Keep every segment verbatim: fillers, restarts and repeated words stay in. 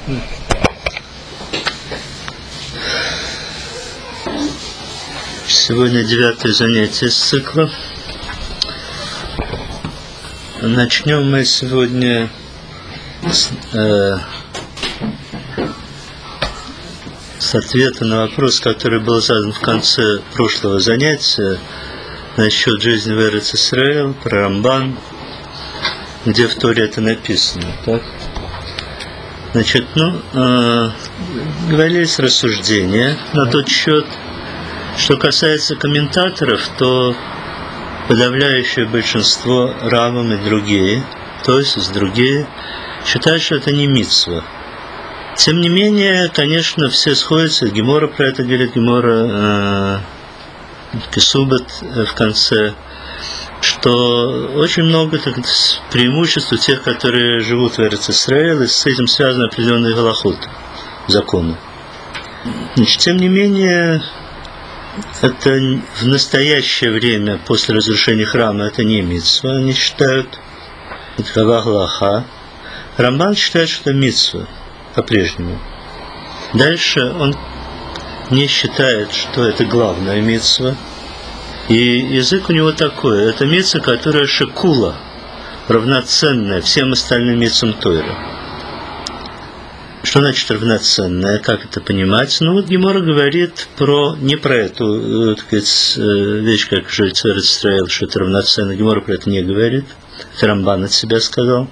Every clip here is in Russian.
Сегодня девятое занятие из цикла. Начнем мы сегодня с, э, с ответа на вопрос, который был задан в конце прошлого занятия насчет жизни в Эрец-Исраэль, про Рамбан, где в Торе это написано. Так? Значит, ну, э, говорились рассуждения на тот счет. Что касается комментаторов, то подавляющее большинство раввим и другие, то есть другие, считают, что это не мицва. Тем не менее, конечно, все сходятся, Гемора про это говорит, Гемора э, Кесубет в конце, что очень много так, преимуществ у тех, которые живут в Эрец-Исраэль, и с этим связаны определенные галахот, законы. Значит, тем не менее, это в настоящее время, после разрушения храма, это не мицва, они считают, это галаха. Рамбан считает, что это мицва по-прежнему. Дальше он не считает, что это главная мицва. И язык у него такой, это мицва, которая шекула, равноценная всем остальным мицвам Тойры. Что значит равноценная? Как это понимать? Ну вот Гемора говорит про, не про эту, так сказать, вещь, как жить в Эрец-Исраэль, что это равноценно. Гемора про это не говорит. Это Рамбан от себя сказал.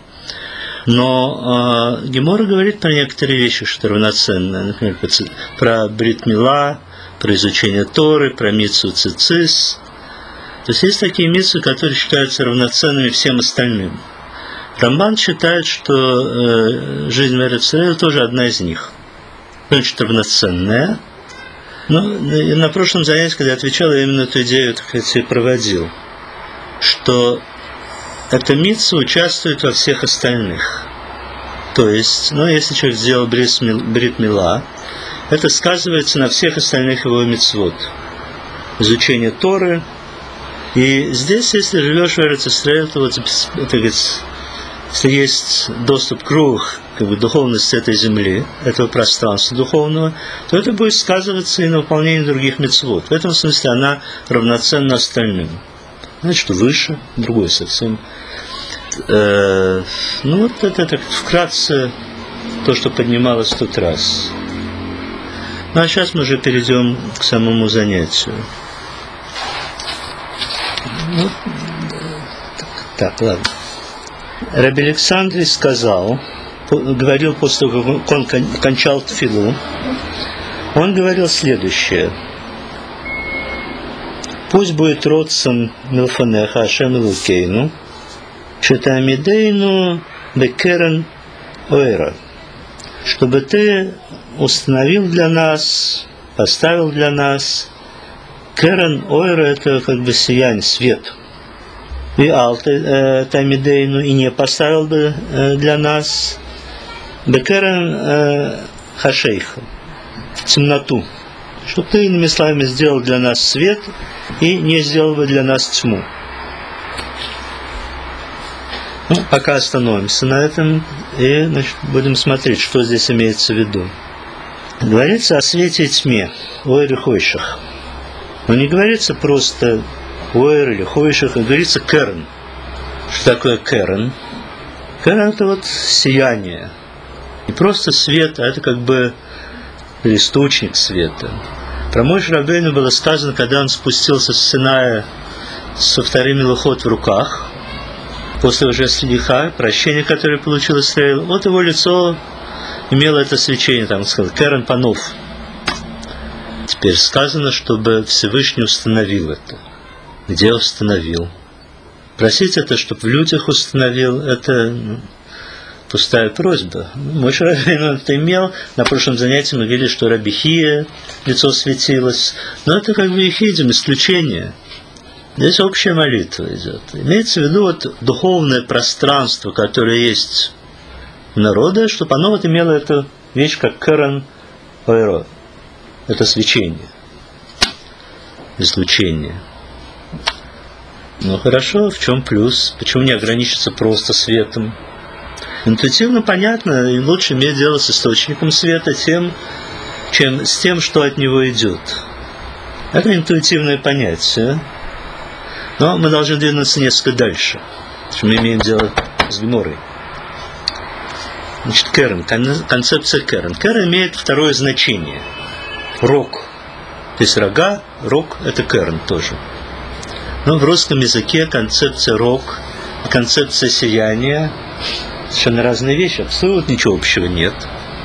Но э, Гемора говорит про некоторые вещи, что равноценное. Например, про Брит Мила, про изучение Торы, про мицву цицис. То есть есть такие мицвы, которые считаются равноценными всем остальным. Рамбан считает, что э, жизнь в Эрец-Исраэль тоже одна из них. Значит, равноценная. Но на прошлом занятии, когда я отвечал, я именно эту идею, так сказать, и проводил. Что эта мицва участвует во всех остальных. То есть, ну, если человек сделал брит мила, это сказывается на всех остальных его мицвот. Изучение Торы. И здесь, если живешь в Эрец-Исраэль, то вот, это, говорится, если есть доступ к рух, как бы, духовности этой земли, этого пространства духовного, то это будет сказываться и на выполнении других мицвот. В этом смысле она равноценна остальным. Значит, выше, другой совсем. Э, ну, вот это так вкратце то, что поднималось в тот раз. Ну, а сейчас мы уже перейдем к самому занятию. Ну, так, так, ладно. Раби Александрий сказал, говорил после того, как он кончал тфилу, он говорил следующее: пусть будет родцем милфанеха Ашем Элокейну, шетамидейну бекерен ойра, чтобы ты установил для нас, поставил для нас керен ойра, это как бы сияние, свет. И алты тамидейну, и не поставил бы для нас бекерен хашейха, темноту, чтобы ты, иными словами, сделал для нас свет и не сделал бы для нас тьму. Ну, пока остановимся на этом и, значит, будем смотреть, что здесь имеется в виду. Говорится о свете и тьме, ойре хойшах. Но не говорится просто ойр или хойшах, а говорится керн. Что такое керн? Керн — это вот сияние. Не просто свет, а это как бы источник света. Про Моше Рабейну было сказано, когда он спустился с Синая со вторыми лухот в руках, после уже слиха, прощения, которое получил Исраэль, вот его лицо имело это свечение, там сказал, керн панов. Теперь сказано, чтобы Всевышний установил это. Где установил? Просить это, чтобы в людях установил, это, ну, пустая просьба. Моше Рабейну это имел. На прошлом занятии мы видели, что Раби Хия лицо светилось. Но это как бы ехидим, исключение. Здесь общая молитва идет. Имеется в виду вот духовное пространство, которое есть у народа, чтобы оно вот имело эту вещь, как керен ойро. Это свечение. Излучение. Ну хорошо, в чем плюс? Почему не ограничиться просто светом? Интуитивно понятно, и лучше иметь дело с источником света, тем, чем с тем, что от него идет. Это интуитивное понятие. Но мы должны двинуться несколько дальше, потому что мы имеем дело с Геморой. Значит, керен, концепция керен. Керен имеет второе значение. Рог. То есть рога, рог – это керен тоже. Но в русском языке концепция рог и концепция сияния совершенно разные вещи, абсолютно ничего общего нет.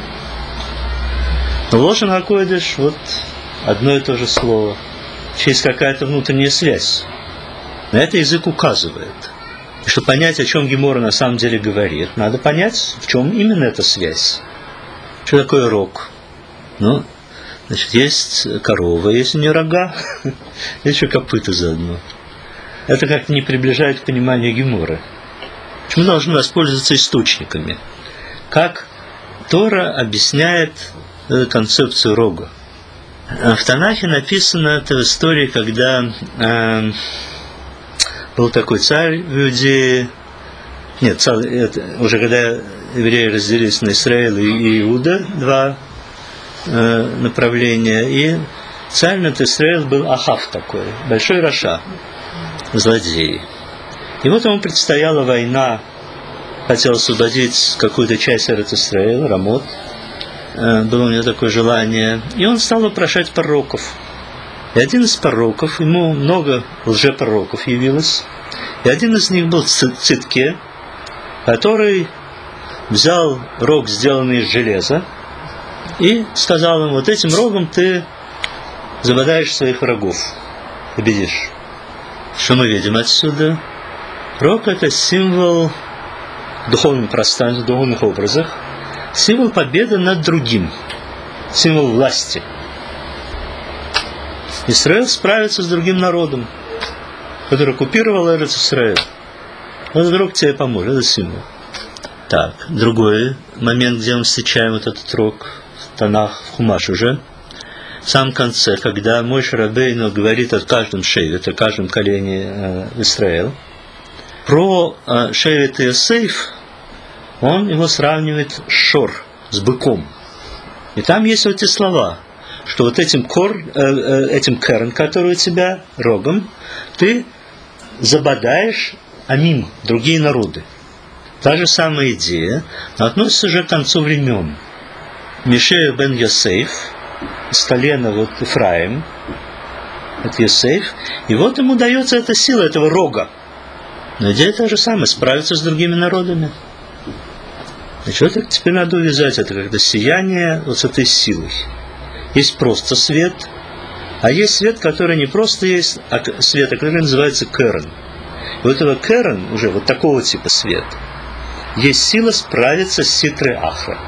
Но Лошон ха-койдеш вот одно и то же слово. Есть какая-то внутренняя связь. На это язык указывает. И чтобы понять, о чем Гемора на самом деле говорит, надо понять, в чем именно эта связь. Что такое рог? Ну, значит, есть корова, есть у нее рога, есть еще копыта заодно. Это как-то не приближает к пониманию Геморы. Мы должны воспользоваться источниками. Как Тора объясняет концепцию рога. В Танахе написано это в истории, когда э, был такой царь в Иудее. Нет, царь, это, уже когда евреи разделились на Израиль и Иуда, два э, направления, и царь над Израиль был Ахав такой, большой раша, злодей. И вот ему предстояла война, хотел освободить какую-то часть Эрец-Исраэля, Рамот, было у него такое желание, и он стал вопрошать пророков. И один из пророков, ему много лжепророков явилось, и один из них был Циткия, который взял рог, сделанный из железа, и сказал им: вот этим рогом ты забодаешь своих врагов, победишь. Что мы видим отсюда? Рог – это символ в духовном пространстве, в духовных образах, символ победы над другим, символ власти. Израиль справится с другим народом, который оккупировал Эрец-Исраэль. Вот вдруг тебе поможет, это символ. Так, другой момент, где мы встречаем вот этот рог в Танах, в Хумаш уже, в самом конце, когда Моше Рабейну говорит о каждом шевете, о каждом колене э, Израиля, про э, шевет Иосейф, он его сравнивает с шор, с быком. И там есть вот эти слова, что вот этим, кор, э, э, этим керен, который у тебя, рогом, ты забодаешь амим, другие народы. Та же самая идея, но относится уже к концу времен. Мишея бен Йосейф, с колена вот Ифраим, это Йосейф, и вот ему дается эта сила этого рога. Но идея та же самая, справиться с другими народами. Значит, вот теперь надо увязать это как-то сияние вот с этой силой. Есть просто свет, а есть свет, который не просто есть, а свет, который называется керен. И у этого керен, уже вот такого типа свет, есть сила справиться с ситрой ахра.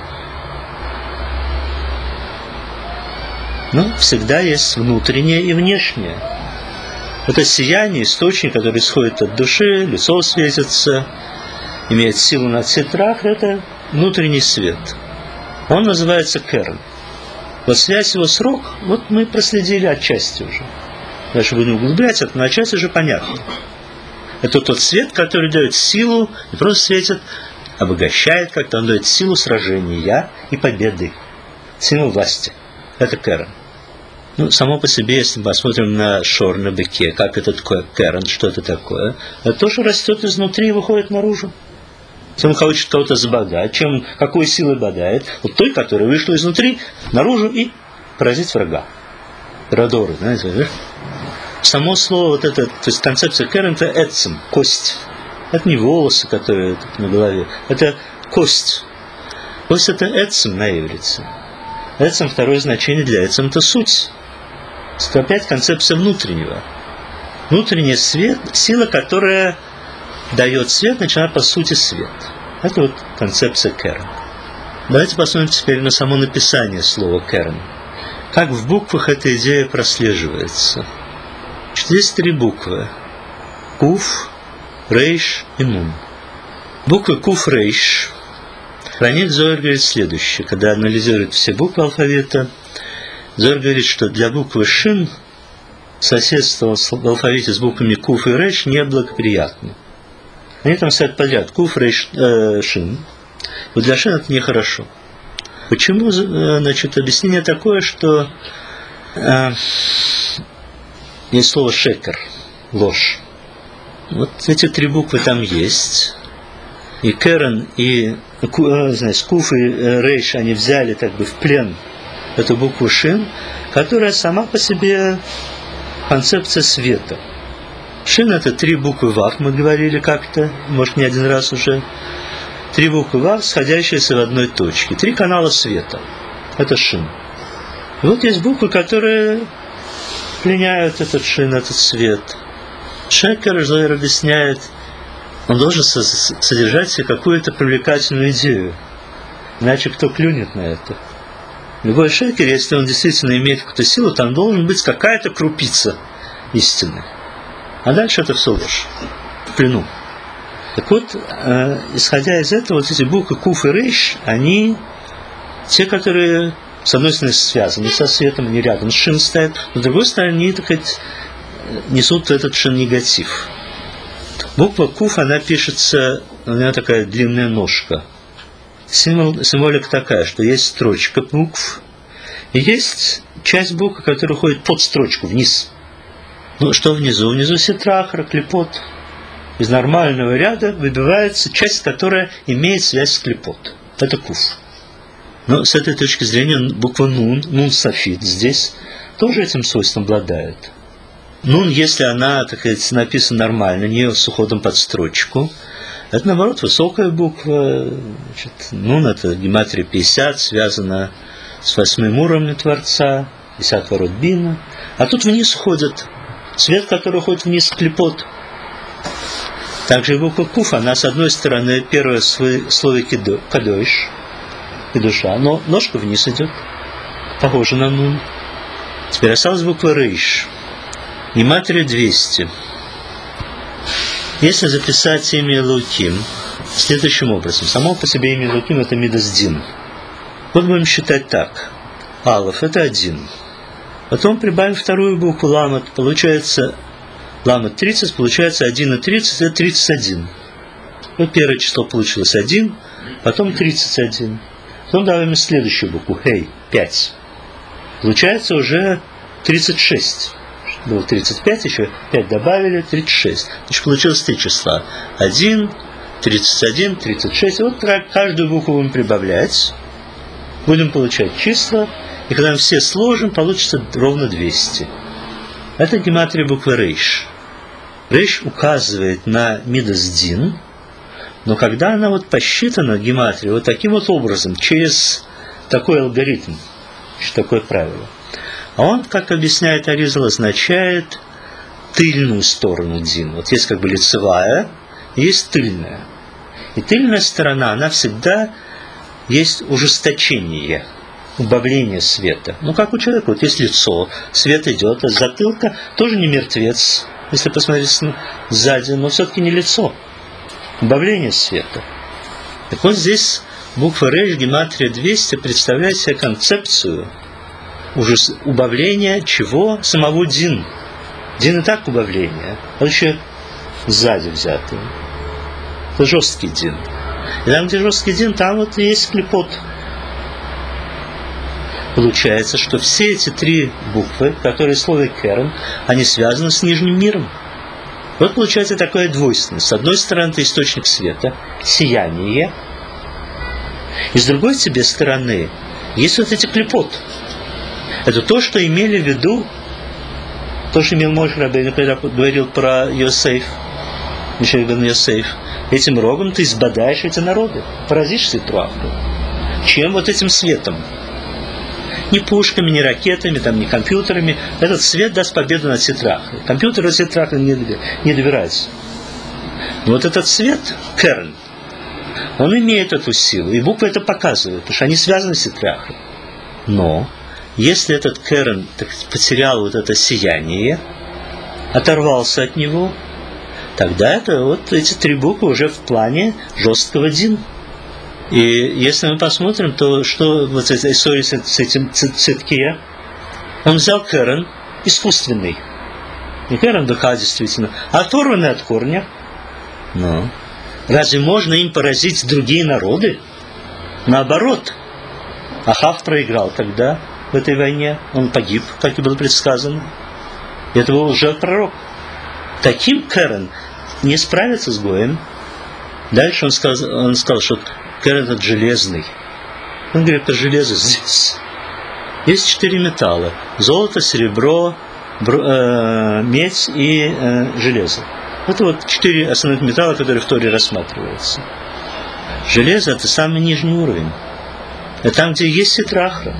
Но всегда есть внутреннее и внешнее. Это сияние, источник, который исходит от души, лицо светится, имеет силу над ситрах, это внутренний свет. Он называется керен. Вот связь его с рог, вот мы проследили отчасти уже. Дальше будем углублять это, но отчасти уже понятно. Это тот свет, который дает силу, не просто светит, обогащает как-то, он дает силу сражения и победы. Символ власти. Это керен. Ну, само по себе, если мы посмотрим на шор, на быке, как это такое керен, что это такое, это то, что растет изнутри и выходит наружу. Если он хочет кого-то забодать, чем, какой силой бодает, вот той, которая вышла изнутри, наружу и поразить врага. Радоры, знаете, да? Само слово, вот это, то есть концепция керен, это эцем, кость. Это не волосы, которые на голове, это кость. Кость это эцем на иврице. Эцем, второе значение для эцем это суть. Это опять концепция внутреннего. Внутренний свет, сила, которая дает свет, начинает по сути свет. Это вот концепция керен. Давайте посмотрим теперь на само написание слова керен. Как в буквах эта идея прослеживается. Есть три буквы. Куф, рейш и нун. Буквы куф, рейш. Ранит Зоар говорит следующее. Когда анализирует все буквы алфавита, Зоар говорит, что для буквы шин соседство в алфавите с буквами куф и рейш неблагоприятно. Они там стоят подряд. Куф, рейш, э, шин. Вот для Шин это нехорошо. Почему? Значит, объяснение такое, что э, есть слово шекер, ложь. Вот эти три буквы там есть. И Керен, и знаете, Куф и Рейш, они взяли так бы в плен эту букву Шин, которая сама по себе концепция света. Шин — это три буквы Вав, мы говорили как-то, может, не один раз уже. Три буквы Вав, сходящиеся в одной точке. Три канала света. Это Шин. И вот есть буквы, которые пленяют этот Шин, этот свет. Шекер, Зоэр объясняет, он должен содержать в себе какую-то привлекательную идею. Иначе кто клюнет на это? Любой шекер, если он действительно имеет какую-то силу, там должен быть какая-то крупица истины. А дальше это все ложь. В плену. Так вот, э, исходя из этого, вот эти буквы Куф и Рейш, они те, которые, с одной стороны, связаны со светом, они рядом с Шин стоят, но с другой стороны, они, так сказать, несут этот Шин негатив. Буква Куф, она пишется, у нее такая длинная ножка. Символ, символика такая, что есть строчка букв, и есть часть букв, которая уходит под строчку, вниз. Ну, что внизу? Внизу ситрахра, клепот. Из нормального ряда выбивается часть, которая имеет связь с клепот. Это Куф. Но с этой точки зрения буква Нун, Нун Сафит, здесь тоже этим свойством обладает. Нун, если она, так сказать, написана нормально, не с уходом под строчку, это, наоборот, высокая буква. Значит, Нун — это гематрия пятьдесят, связана с восьмым уровнем Творца, пятьдесят ворот Бина. А тут вниз ходит цвет, который уходит вниз, клепот. Также и буква Куф, она, с одной стороны, первое слово кадоиш, и душа, но ножка вниз идет, похоже на Нун. Теперь осталась буква Рейш. Гематрия двести. Если записать имя Элоким следующим образом. Само по себе имя Элоким — это Мидас Дин. Вот будем считать так. Алеф — это один. Потом прибавим вторую букву Ламат. Получается Ламат тридцать, получается один и тридцать, это тридцать один. Вот первое число получилось один, потом тридцать один. Потом добавим следующую букву Хей, пять. Получается уже тридцать шесть. Было тридцать пять, еще пять добавили, тридцать шесть. Значит, получилось три числа. один, тридцать один, тридцать шесть. Вот каждую букву будем прибавлять. Будем получать числа. И когда мы все сложим, получится ровно двести. Это гематрия буквы Рейш. Рейш указывает на Мидас Дин, но когда она вот посчитана, гематрия, вот таким вот образом, через такой алгоритм, такое правило, а он, как объясняет Аризал, означает тыльную сторону Дин. Вот есть как бы лицевая, есть тыльная. И тыльная сторона, она всегда есть ужесточение, убавление света. Ну, как у человека, вот есть лицо, свет идет, а затылка тоже не мертвец, если посмотреть сзади, но все-таки не лицо. Убавление света. Так вот здесь буква Рейш, гематрия двести, представляет себе концепцию уже убавления чего? Самого Дин. Дин и так убавление, а еще сзади взятый. Это жесткий Дин. И там, где жесткий Дин, там вот есть клепот. Получается, что все эти три буквы, которые в слове Керен, они связаны с нижним миром. Вот получается такая двойственность. С одной стороны, это источник света, сияние. И с другой себе стороны, есть вот эти клепот. Это то, что имели в виду, то, что имел Моше Рабейну, когда говорил про Йосеф, Мишель бен Йосеф. Этим рогом ты избадаешь эти народы, поразишь Ситраху. Чем вот этим светом? Не пушками, не ракетами, там, не компьютерами. Этот свет даст победу над Ситрахой. Компьютеры Ситрахой не, не добираются. Но вот этот свет, Керн, он имеет эту силу. И буквы это показывают, потому что они связаны с Ситрахой. Но если этот Керн так, потерял вот это сияние, оторвался от него, тогда это вот эти три буквы уже в плане жесткого Дин. И если мы посмотрим, то что вот эта история с, с этим Циткия, он взял Керн искусственный. Не Керн духа действительно, а оторванный от корня. Но разве можно им поразить другие народы? Наоборот, Ахав проиграл тогда в этой войне. Он погиб, как и было предсказано. И это был лжепророк. Таким Керен не справится с Гоем. Дальше он сказал, он сказал, что Керен этот железный. Он говорит про железо здесь. Есть четыре металла. Золото, серебро, бро, э, медь и э, железо. Это вот четыре основных металла, которые в Торе рассматриваются. Железо – это самый нижний уровень. Это там, где есть ситрахра.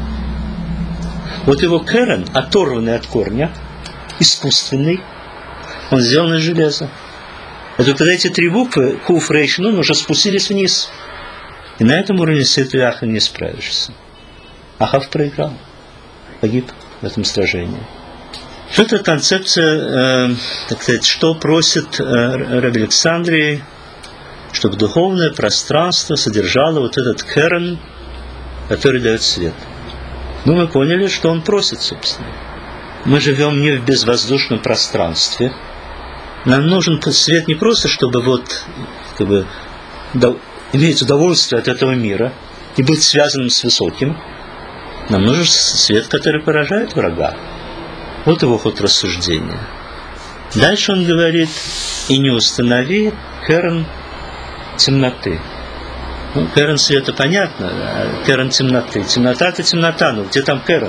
Вот его керен, оторванный от корня, искусственный, он сделан из железа. Это когда эти три буквы, хуф, рейш, нун, уже спустились вниз. И на этом уровне с этой Ахав не справишься. Ахав проиграл. Погиб в этом сражении. Что это концепция, э, так сказать, что просит э, Рабби Александрий, чтобы духовное пространство содержало вот этот керен, который дает свет. Ну, мы поняли, что он просит, собственно. Мы живем не в безвоздушном пространстве. Нам нужен свет не просто, чтобы вот, как бы, до, иметь удовольствие от этого мира и быть связанным с высоким. Нам нужен свет, который поражает врага. Вот его ход рассуждения. Дальше он говорит: и не установи керен темноты. Ну, керен света понятно, а керен темноты. Темнота – это темнота, но где там керен?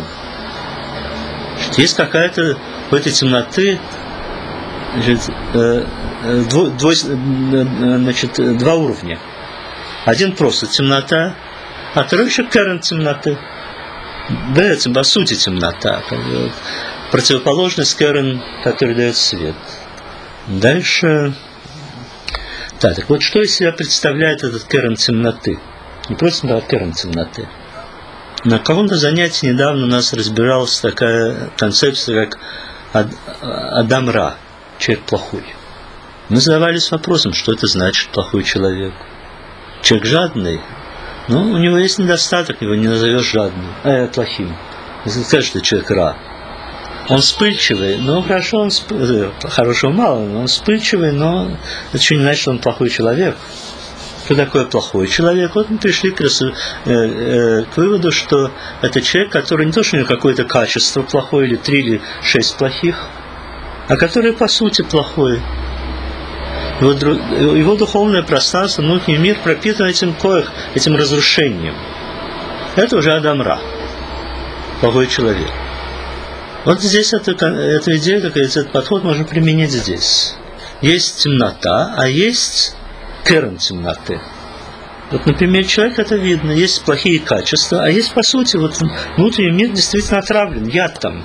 Есть какая-то в этой темноты, значит, дво, дво, значит, два уровня. Один просто темнота, а второй еще керен темноты. Да, это по сути темнота. Противоположность керен, который дает свет. Дальше. Да, так вот, что из себя представляет этот керен темноты? Не просто да, керен темноты. На каком-то занятии недавно у нас разбиралась такая концепция, как Адам Ра, человек плохой. Мы задавались вопросом, что это значит плохой человек. Человек жадный, ну, у него есть недостаток, его не назовешь жадным, а плохим. Если скажешь, что человек Ра. Он вспыльчивый, ну хорошо, он сп... хорошего мало, но он вспыльчивый, но это еще не значит, что он плохой человек. Что такое плохой человек? Вот мы пришли к, э, э, к выводу, что это человек, который не то, что у него какое-то качество плохое, или три, или шесть плохих, а который по сути плохой. Его, его духовное пространство, внутренний мир пропитан этим коях, этим разрушением. Это уже Адам Ра, плохой человек. Вот здесь эту, эту идею, так сказать, этот подход можно применить здесь. Есть темнота, а есть керен темноты. Вот, например, человек это видно, есть плохие качества, а есть, по сути, вот внутренний мир действительно отравлен, яд там.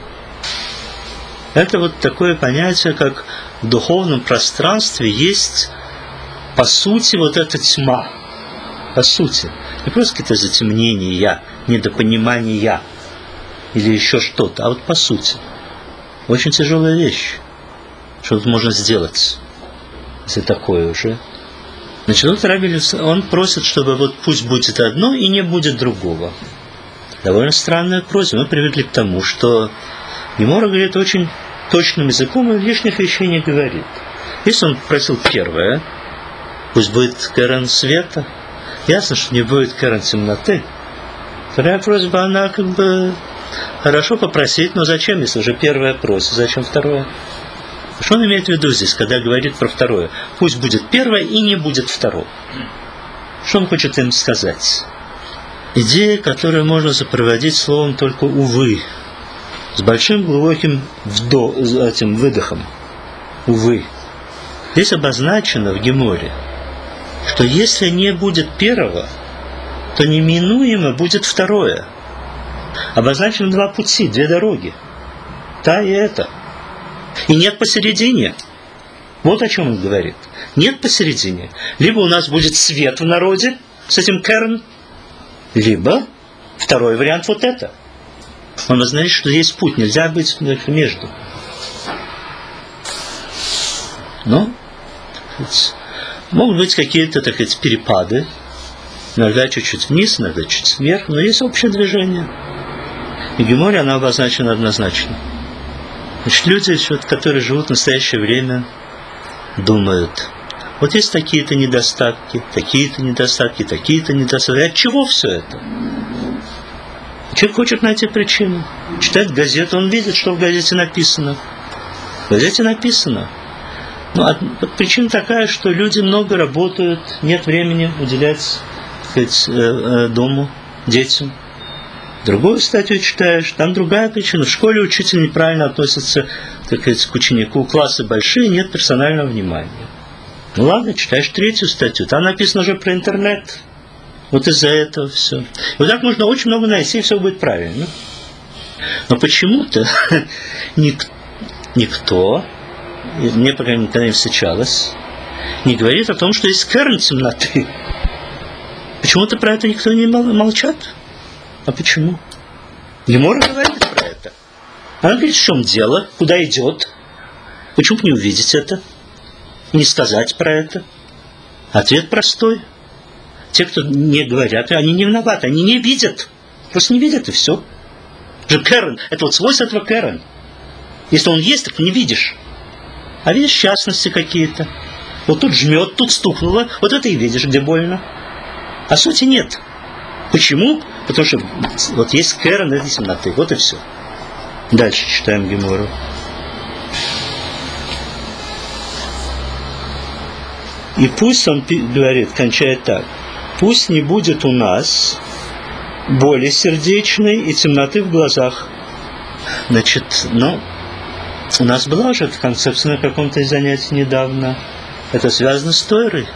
Это вот такое понятие, как в духовном пространстве есть, по сути, вот эта тьма. По сути. Не просто какие-то затемнения, недопонимания или еще что-то, а вот по сути. Очень тяжелая вещь. Что тут можно сделать, если такое уже. Значит, вот Рабби, он просит, чтобы вот пусть будет одно и не будет другого. Довольно странная просьба. Мы привыкли к тому, что Гемора говорит очень точным языком и лишних вещей не говорит. Если он просил первое, пусть будет керен света, ясно, что не будет керен темноты. Вторая просьба, она как бы хорошо попросить, но зачем, если уже первая просит, зачем второе? Что он имеет в виду здесь, когда говорит про второе? Пусть будет первое и не будет второго. Что он хочет им сказать? Идея, которую можно сопроводить словом только «увы», с большим глубоким вдо, этим выдохом. «Увы». Здесь обозначено в Геморе, что если не будет первого, то неминуемо будет второе. Обозначено два пути, две дороги. Та и эта. И нет посередине. Вот о чем он говорит. Нет посередине. Либо у нас будет свет в народе с этим керн, либо второй вариант вот это. Он означает, что есть путь, нельзя быть между. Но могут быть какие-то, так сказать, перепады. Иногда чуть-чуть вниз, иногда чуть вверх, но есть общее движение. И в Геморе она обозначена однозначно. Значит, люди, которые живут в настоящее время, думают, Вот есть такие-то недостатки, такие-то недостатки, такие-то недостатки. От чего все это? Человек хочет найти причину. Читает газету, он видит, что в газете написано. В газете написано. Ну, а причина такая, что люди много работают, нет времени уделять, так сказать, дому, детям. Другую статью читаешь, там другая причина. В школе учитель неправильно относится, так сказать, к ученику. Классы большие, нет персонального внимания. Ну ладно, читаешь третью статью, там написано уже про интернет. Вот из-за этого все. И вот так можно очень много найти, и все будет правильно. Но почему-то никто, мне, по крайней мере, никогда не встречалось, не говорит о том, что есть керн темноты. Почему-то про это никто не молчат. А почему? Гемора говорит про это. Она говорит, в чем дело, куда идет. Почему бы не увидеть это? Не сказать про это? Ответ простой. Те, кто не говорят, они не виноваты, они не видят. Просто не видят, и все. Же керн, это вот свойство этого керн. Если он есть, так не видишь. А видишь частности какие-то. Вот тут жмет, тут стукнуло, вот это и видишь, где больно. А сути нет. Почему? Потому что вот есть керн этой темноты. Вот и все. Дальше читаем Гемору. И пусть он говорит, кончает так. Пусть не будет у нас боли сердечной и темноты в глазах. Значит, ну, у нас была уже эта концепция на каком-то из занятий недавно. Это связано с Торой.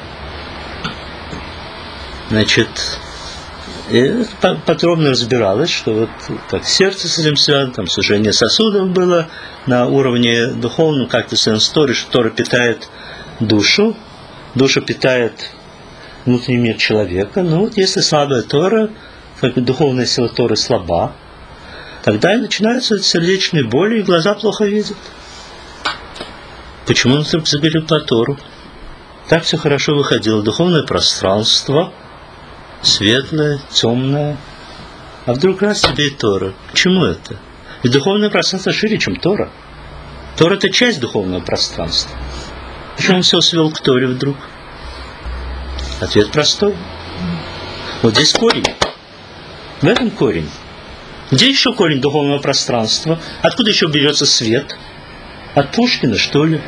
Значит, и подробно разбиралось, что вот как сердце с этим связано, там сужение сосудов было на уровне духовном, как-то связано с Торой, что Тора питает душу, душа питает внутренний мир человека. Ну вот если слабая Тора, как бы духовная сила Торы слаба, тогда и начинаются сердечные боли, и глаза плохо видят. Почему он вдруг заговорил по Тору? Так все хорошо выходило. Духовное пространство, светлое, темное. А вдруг раз тебе и Тора. Почему это? Ведь духовное пространство шире, чем Тора. Тора – это часть духовного пространства. Почему он все свел к Торе вдруг? Ответ простой. Вот здесь корень. В этом корень. Где еще корень духовного пространства? Откуда еще берется свет? От Пушкина, что ли?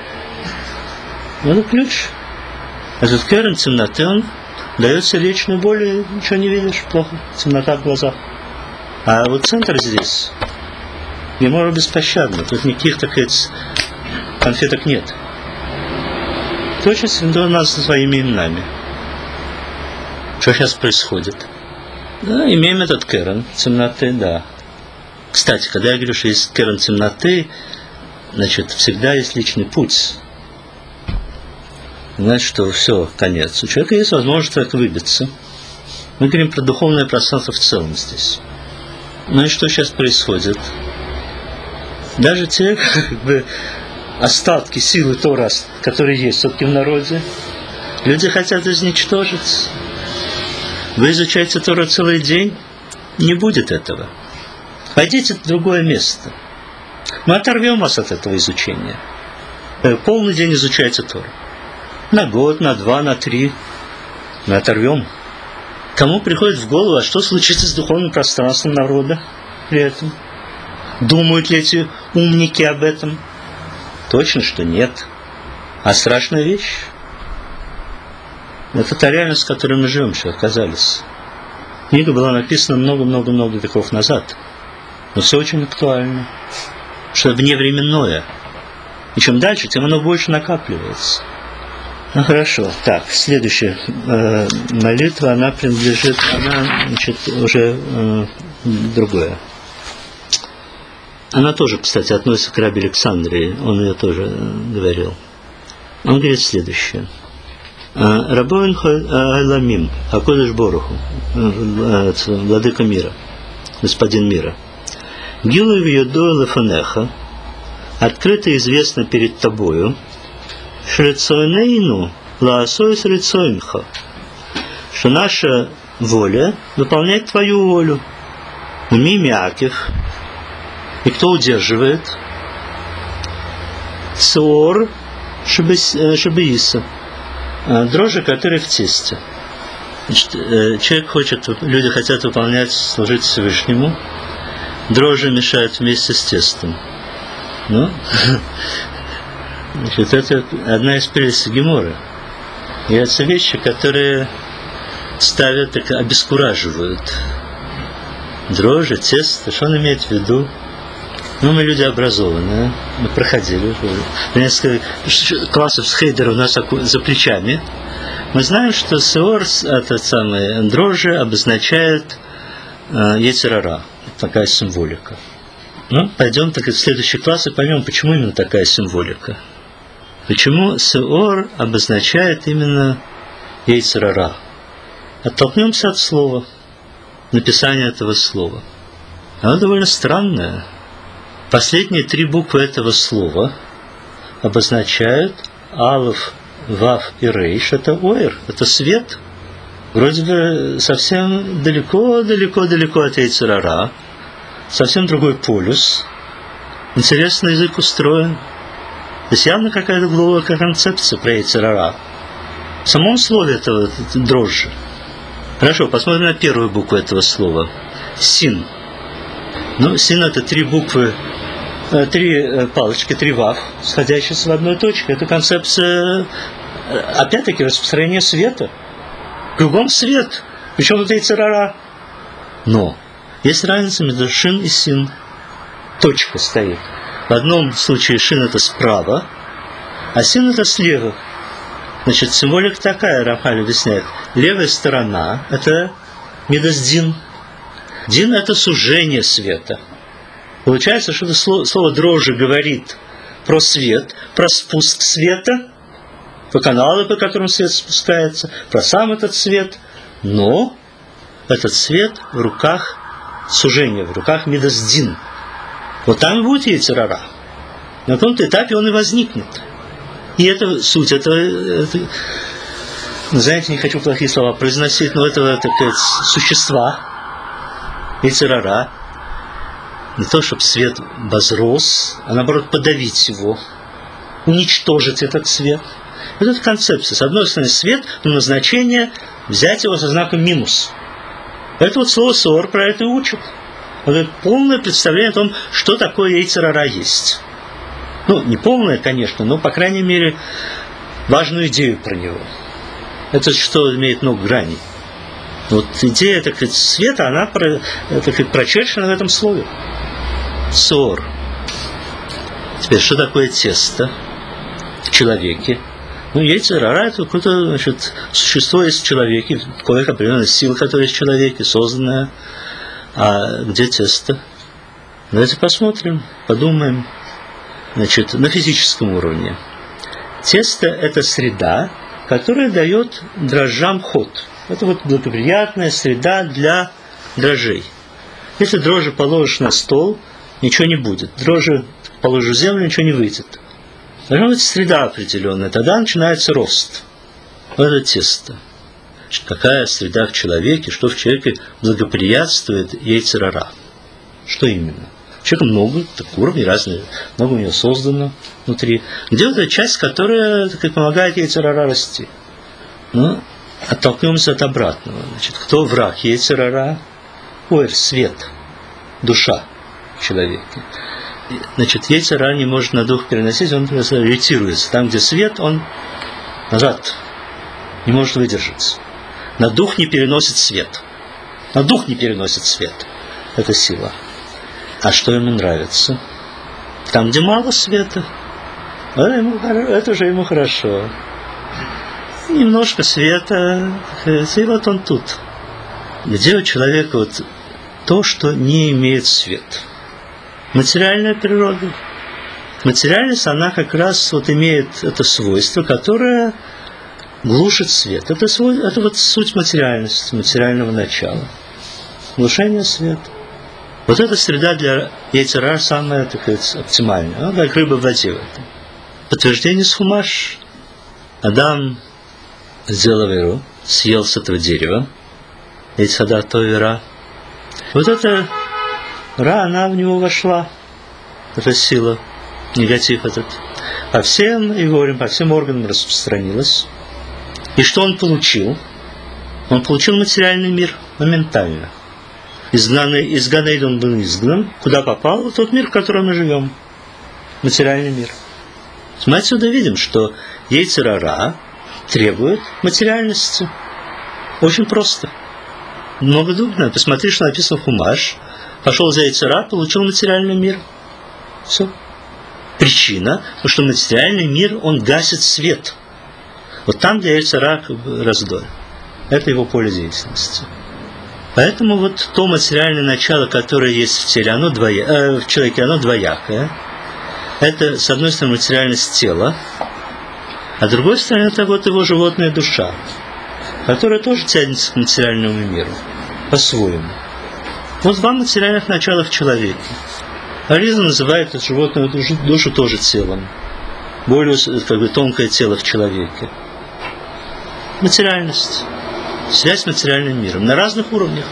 Это ключ. Этот керн темноты, он дает сердечную боль, и ничего не видишь, плохо. Темнота в глазах. А вот центр здесь. Гемора беспощадно. Тут никаких, так сказать, конфеток нет. Точно до нас своими именами. Что сейчас происходит? Да, имеем этот керн темноты, да. Кстати, когда я говорю, что есть керн темноты, значит, всегда есть личный путь. Значит, что все, конец. У человека есть возможность так выбиться. Мы говорим про духовное пространство в целом здесь. Ну и что сейчас происходит? Даже те, как бы, остатки силы Тора, которые есть все-таки в народе, люди хотят изничтожить. Вы изучаете Тору целый день, не будет этого. Пойдите в другое место. Мы оторвем вас от этого изучения. Полный день изучайте Тору. На год, на два, на три. Мы оторвем. Кому приходит в голову, а что случится с духовным пространством народа при этом? Думают ли эти умники об этом? Точно, что нет. А страшная вещь. Это та реальность, в которой мы живем, что оказались. Книга была написана много-много-много веков назад. Но все очень актуально. Что вневременное. И чем дальше, тем оно больше накапливается. Ну хорошо. Так, следующая э, молитва, она принадлежит, она, значит, уже э, другое. Она тоже, кстати, относится к Раби Александрии. Он ее тоже говорил. Он говорит следующее. Рабоин Айламим, Акодыш Боруху, владыка мира, господин мира. Гилу Вьюдо Лефанеха, открыто известно перед тобою, Шрецойнейну Лаасой Срецойнха, что наша воля выполняет твою волю. Умим Яков, и кто удерживает? Соор Шабеиса, дрожжи, которые в тесте. Значит, человек хочет, люди хотят выполнять, служить Всевышнему. Дрожжи мешают вместе с тестом. Ну, значит, это одна из прелестей Геморы. И это вещи, которые ставят, так обескураживают. Дрожжи, тесто, что он имеет в виду? Ну, мы люди образованные, мы проходили несколько классов с хейдера у нас за плечами. Мы знаем, что сеор, этот самый дрожжи, обозначает э, йецер ара. Такая символика. Ну, пойдем так в следующий класс и поймем, почему именно такая символика. Почему сеор обозначает именно йецер ара. Оттолкнемся от слова, написания этого слова. Оно довольно странное. Последние три буквы этого слова обозначают алеф, вав и рейш. Это оэр, это свет. Вроде бы совсем далеко-далеко-далеко от йецер ара. Совсем другой полюс. Интересно язык устроен. То есть явно какая-то глубокая концепция про йецер ара. В самом слове этого дрожжи. Хорошо, посмотрим на первую букву этого слова. Син. Ну, син — это три буквы, три палочки, три вав, сходящиеся в одной точке. Это концепция, опять-таки, распространения света. Кругом свет. Причем тут йецер ара. Но есть разница между шин и син. Точка стоит. В одном случае шин — это справа, а син — это слева. Значит, символика такая, Рамхаль объясняет. Левая сторона — это мидас дин. Дин — это сужение света. Получается, что это слово, слово дрожжи говорит про свет, про спуск света, про каналы, по которым свет спускается, про сам этот свет. Но этот свет в руках сужения, в руках мидас дин. Вот там и будет йецер ара. На каком-то этапе он и возникнет. И это суть, это, это, знаете, не хочу плохие слова произносить, но этого, так сказать, существа, йецер ара, не то, чтобы свет возрос, а наоборот подавить его, уничтожить этот свет. Вот это концепция. С одной стороны, свет, но назначение взять его со знаком минус. Это вот слово сеор про это и учит. Вот это полное представление о том, что такое йецер ара есть. Ну, не полное, конечно, но, по крайней мере, важную идею про него. Это что имеет много граней. Вот идея, так сказать, света, она, так сказать, прочерчена в этом слове. Сеор. Теперь, что такое тесто в человеке? Ну, йецер ара — это какое-то, значит, существо есть в человеке, какая-то определенная сила, которая есть в человеке, созданная. А где тесто? Давайте посмотрим, подумаем. Значит, на физическом уровне. Тесто – это среда, которая дает дрожжам ход. Это вот благоприятная среда для дрожжей. Если дрожжи положишь на стол, ничего не будет. Дрожжи положишь в землю, ничего не выйдет. Должна быть среда определенная, тогда начинается рост. Вот это тесто. Значит, какая среда в человеке, что в человеке благоприятствует йецер ара? Что именно? Человека много, так уровней разные, много у него создано внутри. Где вот эта часть, которая, так сказать, помогает йецер ара расти? Ну, оттолкнемся от обратного. Значит, кто враг йецер ара? Ой, свет, душа в человеке. Значит, йецер ара не может на дух переносить, он ретируется. Там, где свет, он назад не может выдержаться. На дух не переносит свет. На дух не переносит свет. Это сила. А что ему нравится? Там, где мало света, это, ему, это же ему хорошо. Немножко света, и вот он тут. Где у человека вот то, что не имеет света? Материальная природа. Материальность, она как раз вот имеет это свойство, которое глушит свет. Это, свой, это вот суть материальности, материального начала. Глушение света. Вот эта среда для йецер ара самая, так сказать, оптимальная. Она как рыба в воде в этом. Подтверждение с Хумаш. Адам сделал аверу, съел с этого дерева. Эйцхада товера. Вот эта ра, она в него вошла. Эта сила, негатив этот. По всем, и говорим, по всем органам распространилась. И что он получил? Он получил материальный мир моментально. Изгнанный, из Ганейда он был изгнан. Куда попал? В тот мир, в котором мы живем. Материальный мир. Мы отсюда видим, что йецер ара требует материальности. Очень просто. Много думно. Посмотри, что написано в Хумаш. Пошел за йецер ара, получил материальный мир. Все. Причина, потому что материальный мир, он гасит свет. Вот там, где йецер ара раздор. Это его поле деятельности. Поэтому вот то материальное начало, которое есть в теле, оно двоя, э, в человеке, оно двоякое. Это, с одной стороны, материальность тела, а с другой стороны, это вот его животная душа, которая тоже тянется к материальному миру, по-своему. Вот два материальных начала в человеке. Ариза называет эту животную душу, душу тоже телом. Более, как бы, тонкое тело в человеке. Материальность. Связь с материальным миром на разных уровнях.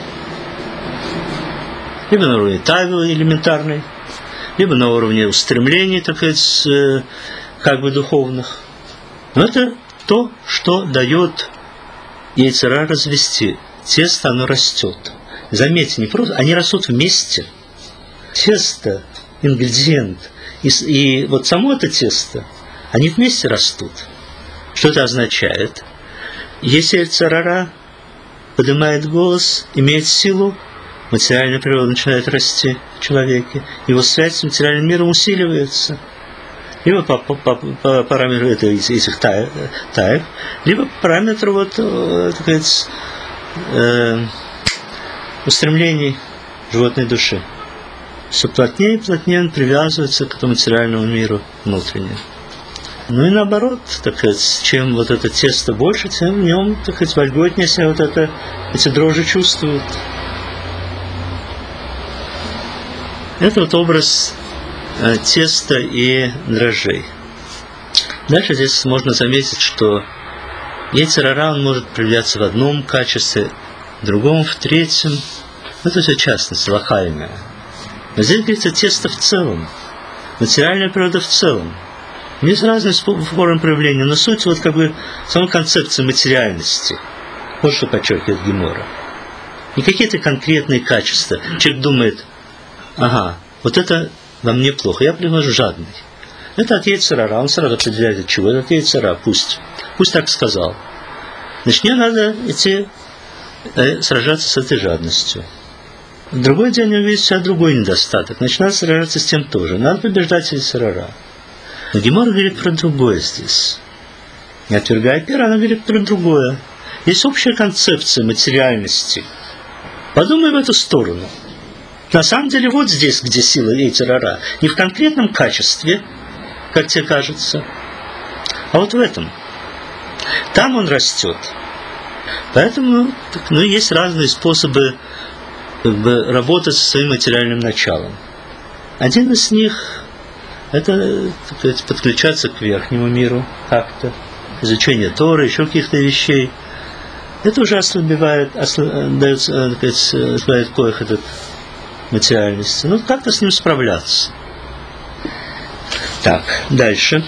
Либо на уровне тайвы элементарной, либо на уровне устремлений, так сказать, как бы духовных. Но это то, что дает йецер ара развести. Тесто, оно растет. Заметьте, не просто, они растут вместе. Тесто, ингредиент, и, и вот само это тесто, они вместе растут. Что это означает? Если йецер ара поднимает голос, имеет силу, материальная природа начинает расти в человеке, его связь с материальным миром усиливается. Либо по, по, по, по параметру это, этих таев, таев, либо по параметру вот, так сказать, э, устремлений животной души. Все плотнее и плотнее он привязывается к этому материальному миру внутреннему. Ну и наоборот, так сказать, чем вот это тесто больше, тем в нем, так сказать, вольготнее себя вот это, эти дрожжи чувствуют. Это вот образ э, теста и дрожжей. Дальше здесь можно заметить, что йецер ара он может проявляться в одном качестве, в другом, в третьем. Это все частность, локальная. Но здесь говорится тесто в целом, материальная природа в целом. Есть разные формы проявления, но суть вот как бы самой концепции материальности. Вот что подчеркивает Гемора. Не какие-то конкретные качества. Человек думает, ага, вот это во мне плохо, я привожу жадный. Это от йецер ара, он сразу определяет, от чего. Это от йецер ара, пусть. Пусть так сказал. Значит, мне надо идти э, сражаться с этой жадностью. В другой день увидеть себя другой недостаток. Значит, надо сражаться с тем тоже. Надо побеждать йецер ара. Но Гемора говорит про другое здесь. Не отвергая первое, она говорит про другое. Есть общая концепция материальности. Подумай в эту сторону. На самом деле вот здесь, где сила йецер ара. Не в конкретном качестве, как тебе кажется, а вот в этом. Там он растет. Поэтому ну, есть разные способы как бы, работать со своим материальным началом. Один из них это, так сказать, подключаться к верхнему миру как-то, изучение Торы, еще каких-то вещей. Это уже ослабевает, ослаб, дает, так сказать, ослабляет коих этот материальности. Ну, как-то с ним справляться. Так, дальше.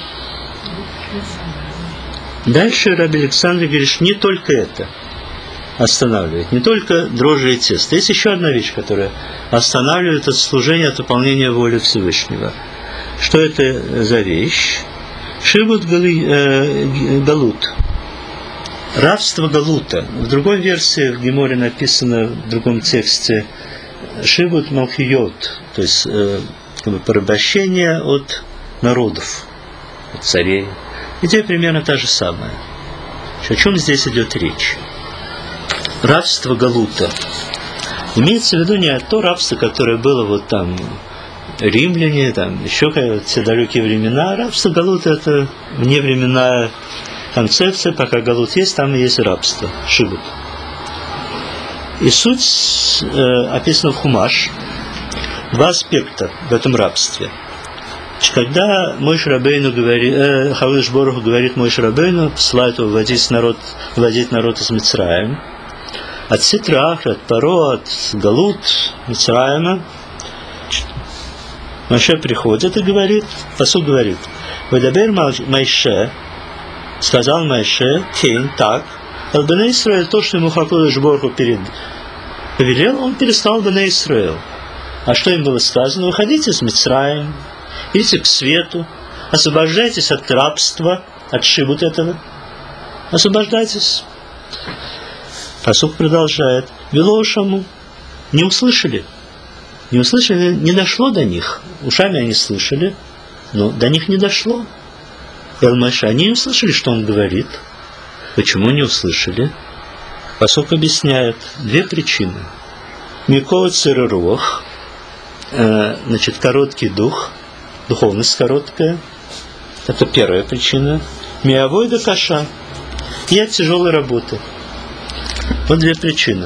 Дальше Раби Александр говорит, что не только это останавливает, не только дрожжи и тесто. Есть еще одна вещь, которая останавливает от служения, от выполнения воли Всевышнего. Что это за вещь? Шибут э, галут. Рабство галута. В другой версии в Геморе написано, в другом тексте, шибут малхиот, то есть э, как бы порабощение от народов, от царей. Идея примерно та же самая. О чем здесь идет речь? Рабство галута. Имеется в виду не то рабство, которое было вот там римляне, там еще какие-то все далекие времена. Рабство галута это вневременная концепция, пока галут есть, там и есть рабство, шибут. И суть э, описана в Хумаш. Два аспекта в этом рабстве. Когда Моше Рабейну говорит, э, Хавиш Борух говорит Моше Рабейну, посылает его вводить народ, вводить народ из Мицраим, от Ситра Ахра, от Паро, от Галут, Мицраима, Моше приходит и говорит, посуд говорит, «Вадабер Моше Сказал Моше, Кейн, так. От Бней Исраэль, то, что ему Хакодыш Борху перед... повелел, он перестал Бней Исраэль. А что им было сказано? Выходите из Мицраим, идите к свету, освобождайтесь от рабства, от шибут этого. Освобождайтесь. Пасук продолжает. Велошаму. Не услышали. Не услышали, не дошло до них. Ушами они слышали, но до них не дошло. Эл-Моше, они не услышали, что он говорит. Почему не услышали? Пасук объясняет две причины. Микова цереруах, э, значит, короткий дух, духовность короткая. Это первая причина. Миавойда каша. И от тяжелой работы. Вот две причины.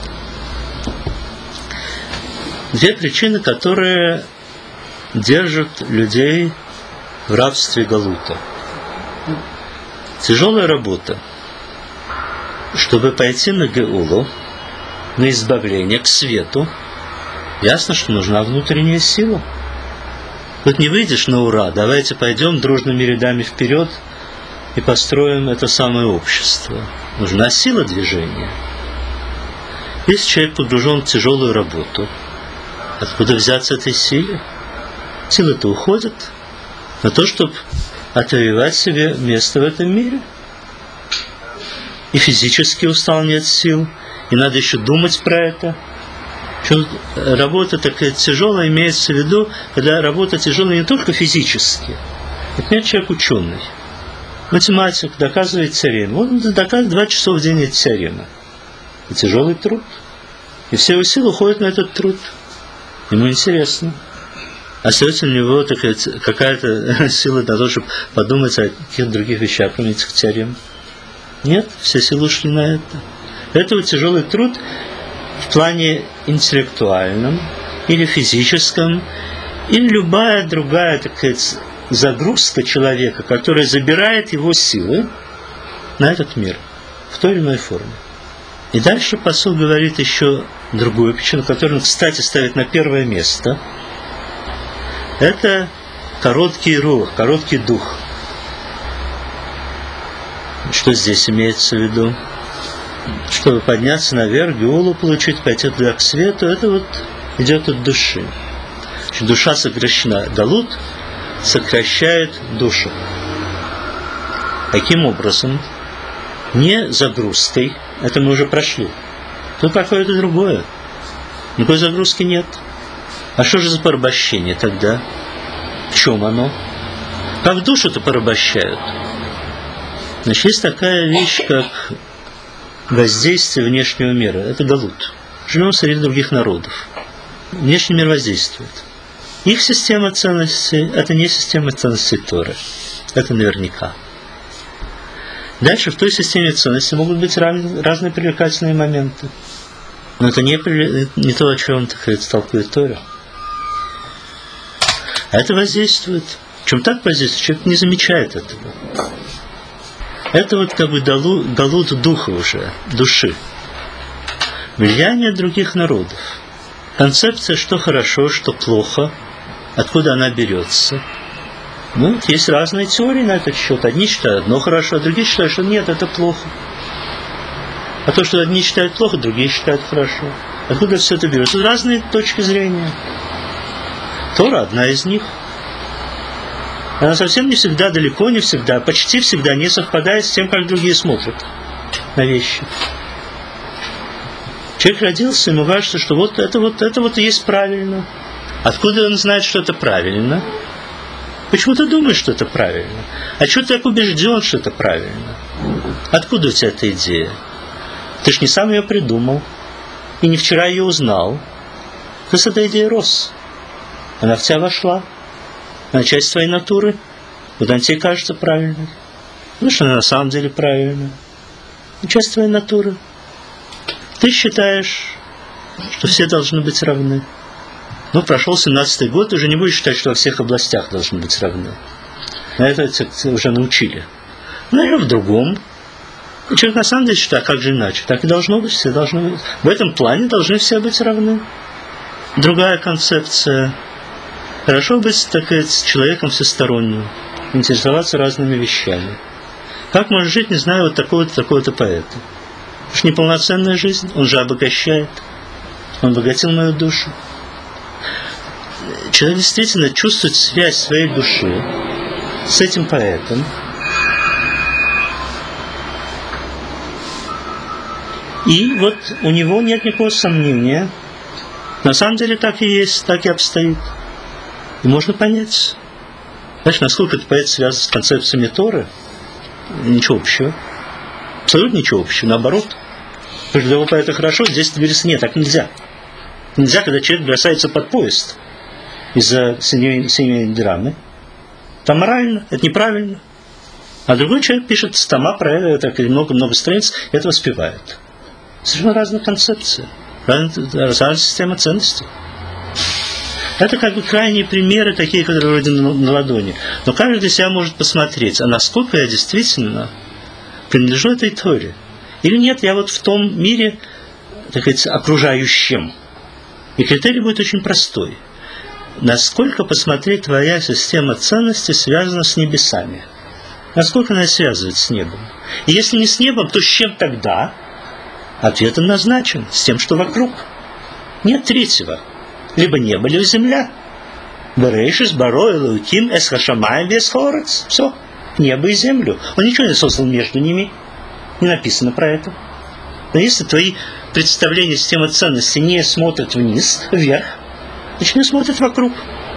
Две причины, которые держат людей в рабстве галута. Тяжелая работа. Чтобы пойти на Геулу, на избавление, к свету, ясно, что нужна внутренняя сила. Тут не выйдешь на ура, давайте пойдем дружными рядами вперед и построим это самое общество. Нужна сила движения. Если человек погружен в тяжелую работу, откуда взяться этой силе? Сила-то уходит на то, чтобы отвоевать себе место в этом мире. И физически устал, нет сил, и надо еще думать про это. Причем работа такая тяжелая имеется в виду, когда работа тяжелая не только физически. Например, человек ученый, математик, доказывает теорему. Он доказывает два часа в день эти теоремы. Это тяжелый труд. И все его силы уходят на этот труд. Ему интересно. Остается у него такая, какая-то сила на то, чтобы подумать о каких-то других вещах, кроме этих теорем. Нет, все силы ушли на это. Это вот тяжелый труд в плане интеллектуальном или физическом, или любая другая, так сказать, загрузка человека, которая забирает его силы на этот мир в той или иной форме. И дальше посол говорит еще другую причину, которую он, кстати, ставит на первое место. Это короткий рух, короткий дух. Что здесь имеется в виду? Чтобы подняться наверх, геулу получить, пойти туда к свету, это вот идет от души. Душа сокращена. Галут сокращает душу. Каким образом? Не загрузкой. Это мы уже прошли. Тут какое-то другое. Никакой загрузки нет. А что же за порабощение тогда? В чем оно? Как душу-то порабощают? Значит, есть такая вещь, как воздействие внешнего мира. Это галут. Живем среди других народов. Внешний мир воздействует. Их система ценностей – это не система ценностей Торы. Это наверняка. Дальше в той системе ценностей могут быть разные привлекательные моменты. Но это не, не то, о чем так сказать, толкует Тора. А это воздействует. Чем так воздействует, человек не замечает этого. Это вот как бы галут духа уже, души. Влияние других народов. Концепция, что хорошо, что плохо, откуда она берется. Ну, есть разные теории на этот счет. Одни считают одно хорошо, а другие считают, что нет, это плохо. А то, что одни считают плохо, другие считают хорошо. Откуда все это берется? Разные точки зрения. Тора одна из них. Она совсем не всегда, далеко не всегда, почти всегда не совпадает с тем, как другие смотрят на вещи. Человек родился, ему кажется, что вот это вот, это вот и есть правильно. Откуда он знает, что это правильно? Почему ты думаешь, что это правильно? А чего ты так убежден, что это правильно? Откуда у тебя эта идея? Ты ж не сам ее придумал. И не вчера ее узнал. То есть эта идея рос. Она в тебя вошла. Она часть твоей натуры. Вот она тебе кажется правильной. Ну, что она на самом деле правильная. Часть твоей натуры. Ты считаешь, что все должны быть равны. Ну, прошел семнадцатый год, уже не будешь считать, что во всех областях должны быть равны. На это уже научили. Наверное, в другом. И человек на самом деле считает, как же иначе? Так и должно быть, все должны быть. В этом плане должны все быть равны. Другая концепция. Хорошо быть, так сказать, человеком всесторонним, интересоваться разными вещами. Как может жить, не знаю, вот такого-то, такого-то поэта? Это же неполноценная жизнь, он же обогащает. Он обогатил мою душу. Человек действительно чувствует связь своей души с этим поэтом. И вот у него нет никакого сомнения. На самом деле так и есть, так и обстоит. И можно понять. Знаешь, насколько этот поэт связан с концепциями Торы? Ничего общего. Абсолютно ничего общего. Наоборот. Потому что для его поэта хорошо, здесь ты говоришь, нет, так нельзя. Нельзя, когда человек бросается под поезд из-за семейной, семейной драмы. Это морально, это неправильно. А другой человек пишет тома про это, так много-много страниц, и это воспевает. Совершенно разные концепции, разная, разная система ценностей. Это как бы крайние примеры, такие, которые вроде на, на ладони. Но каждый для себя может посмотреть, а насколько я действительно принадлежу этой Торе. Или нет, я вот в том мире, так сказать, окружающем. И критерий будет очень простой. Насколько, посмотреть, твоя система ценностей связана с небесами? Насколько она связывает с небом? И если не с небом, то с чем тогда? Ответ однозначен, с тем, что вокруг. Нет третьего. Либо небо, либо земля. Берешис, баро, элоуким, эс хашамай, вес хорец. Все. Небо и землю. Он ничего не создал между ними. Не написано про это. Но если твои представления системы ценностей не смотрят вниз, вверх, значит, не смотрят вокруг.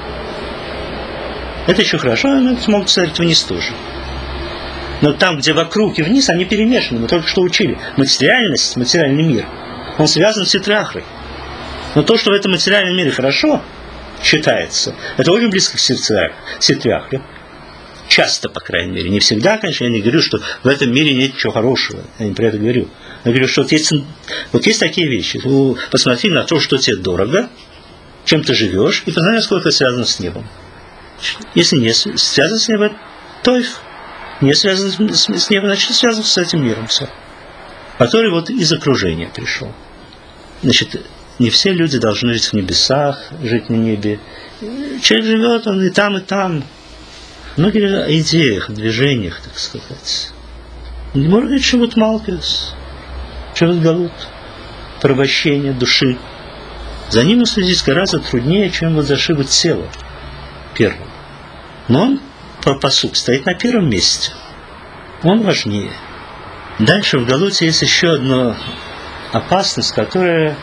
Это еще хорошо, но могут смотреть вниз тоже. Но там, где вокруг и вниз, они перемешаны. Мы только что учили. Материальность, материальный мир, он связан с ситрахрой. Но то, что в этом материальном мире хорошо считается, это очень близко к ситрахре. Часто, по крайней мере. Не всегда, конечно, я не говорю, что в этом мире нет ничего хорошего. Я не про это говорю. Я говорю, что вот есть, вот есть такие вещи. Посмотри на то, что тебе дорого, чем ты живешь, и посмотри, насколько это связано с небом. Если не связано с небом, то их не связано с небом, значит, связано с этим миром все. Который вот из окружения пришел. Значит, не все люди должны жить в небесах, жить на небе. Человек живет, он и там, и там. Многие говорят о идеях, о движениях, так сказать. Не может говорить, что вот Малкиус, что вот Галут, порабощение души. За ним уследить гораздо труднее, чем вот за шибут тела первым. Но он по посуд стоит на первом месте. Он важнее. Дальше в Галуте есть еще одна опасность, которая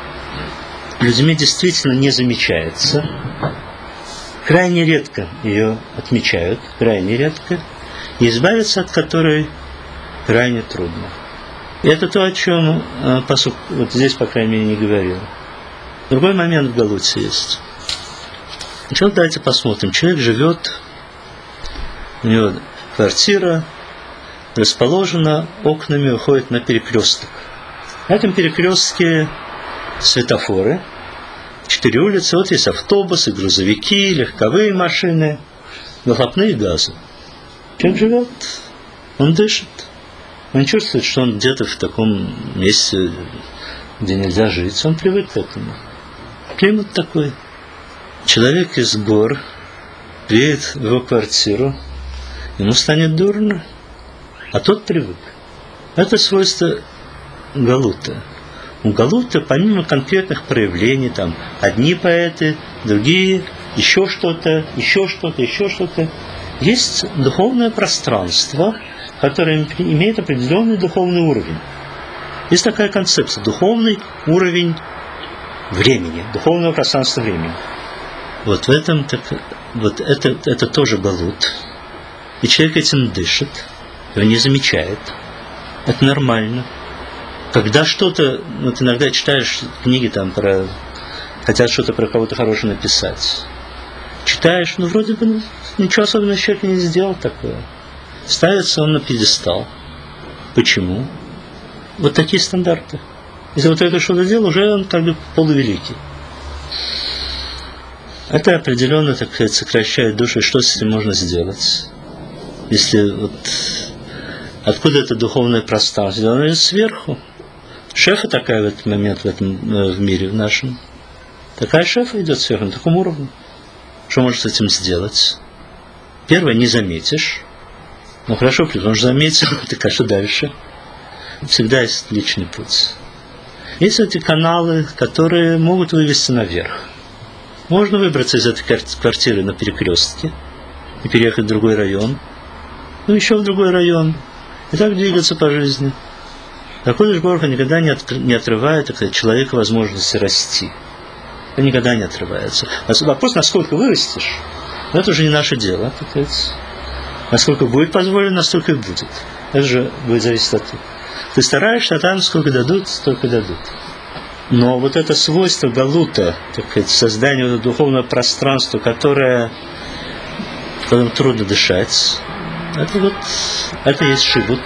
людьми действительно не замечается. Крайне редко ее отмечают, крайне редко, и избавиться от которой крайне трудно. И это то, о чем э, посуд, вот здесь, по крайней мере, не говорил. Другой момент в Галуте есть. Сейчас давайте посмотрим. Человек живет, у него квартира расположена окнами, уходит на перекресток. На этом перекрестке светофоры, четыре улицы, вот есть автобусы, грузовики, легковые машины, выхлопные газы. Человек живет, он дышит, он чувствует, что он где-то в таком месте, где нельзя жить, он привык к этому. Климат такой. Человек из гор приедет в его квартиру, ему станет дурно, а тот привык. Это свойство Галута. У Галута, помимо конкретных проявлений, там одни поэты, другие, еще что-то, еще что-то, еще что-то, есть духовное пространство, которое имеет определенный духовный уровень. Есть такая концепция, духовный уровень времени, духовного пространства времени. Вот в этом, так, вот это, это тоже Галут. И человек этим дышит, его не замечает. Это нормально. Когда что-то, вот иногда читаешь книги там про, хотят что-то про кого-то хорошее написать. Читаешь, ну вроде бы ну, ничего особенного человек не сделал такое. Ставится он на пьедестал. Почему? Вот такие стандарты. Если вот это что-то делал, уже он как бы полувеликий. Это определенно, так сказать, сокращает душу, и что с этим можно сделать? Если вот откуда это духовное пространство? Оно идет сверху. Шефа такая в этот момент в этом в мире в нашем. Такая шефа идет сверху на таком уровне. Что можешь с этим сделать? Первое, не заметишь. Ну хорошо, он же заметил, так а что дальше? Всегда есть личный путь. Есть эти каналы, которые могут вывести наверх. Можно выбраться из этой квартиры на перекрестке и переехать в другой район, ну еще в другой район, и так двигаться по жизни. Акодыш Барух Ху никогда не, от, не отрывает от человека возможности расти. Он никогда не отрывается. Вопрос, насколько вырастешь, это уже не наше дело. Так сказать. Насколько будет позволено, настолько и будет. Это же будет зависеть от того. Ты стараешься, а там сколько дадут, столько дадут. Но вот это свойство галута, так сказать, создание вот духовного пространства, которое, которым трудно дышать, это вот, это есть шибут.